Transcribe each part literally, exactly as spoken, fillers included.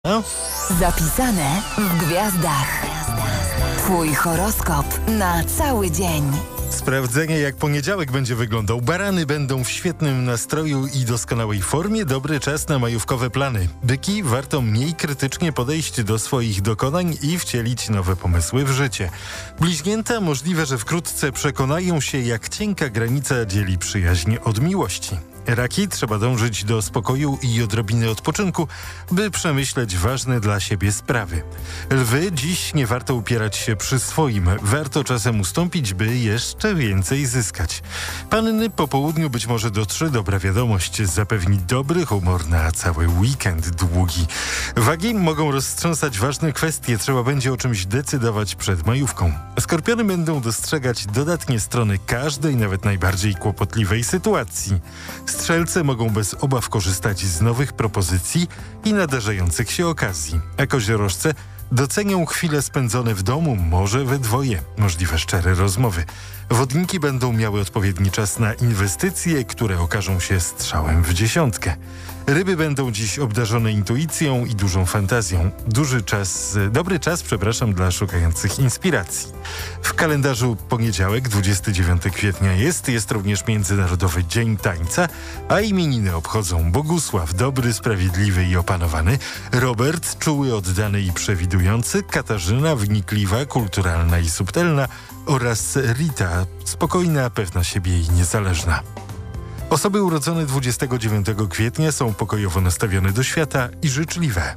No. Zapisane w gwiazdach. Twój horoskop na cały dzień. Sprawdzenie, jak poniedziałek będzie wyglądał. Barany będą w świetnym nastroju i doskonałej formie. Dobry czas na majówkowe plany. Byki, warto mniej krytycznie podejść do swoich dokonań i wcielić nowe pomysły w życie. Bliźnięta, możliwe, że wkrótce przekonają się, jak cienka granica dzieli przyjaźń od miłości. Raki, trzeba dążyć do spokoju i odrobiny odpoczynku, by przemyśleć ważne dla siebie sprawy. Lwy, dziś nie warto upierać się przy swoim. Warto czasem ustąpić, by jeszcze więcej zyskać. Panny, po południu być może dotrze dobra wiadomość. Zapewni dobry humor na cały weekend długi. Wagi, mogą roztrząsać ważne kwestie. Trzeba będzie o czymś decydować przed majówką. Skorpiony będą dostrzegać dodatnie strony każdej, nawet najbardziej kłopotliwej sytuacji. Strzelce mogą bez obaw korzystać z nowych propozycji i nadarzających się okazji. A koziorożce docenią chwile spędzone w domu, może we dwoje, możliwe szczere rozmowy. Wodniki będą miały odpowiedni czas na inwestycje, które okażą się strzałem w dziesiątkę. Ryby będą dziś obdarzone intuicją i dużą fantazją. Duży czas, dobry czas, przepraszam, dla szukających inspiracji. W kalendarzu poniedziałek, dwudziestego dziewiątego kwietnia jest, jest również Międzynarodowy Dzień Tańca, a imieniny obchodzą Bogusław, dobry, sprawiedliwy i opanowany, Robert, czuły, oddany i przewidujący, Katarzyna, wnikliwa, kulturalna i subtelna oraz Rita, spokojna, pewna siebie i niezależna. Osoby urodzone dwudziestego dziewiątego kwietnia są pokojowo nastawione do świata i życzliwe.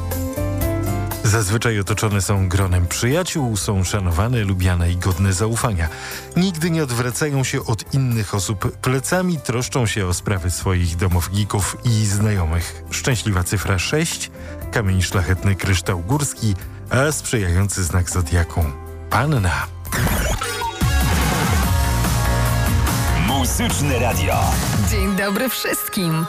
Zazwyczaj otoczone są gronem przyjaciół, są szanowane, lubiane i godne zaufania. Nigdy nie odwracają się od innych osób plecami, troszczą się o sprawy swoich domowników i znajomych. Szczęśliwa cyfra sześć, kamień szlachetny kryształ górski, a sprzyjający znak zodiaku panna. Muzyczne Radio. Dzień dobry wszystkim.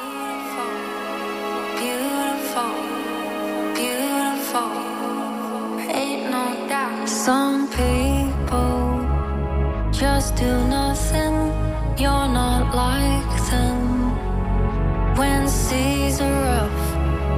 Some people just do nothing. You're not like them. When seas are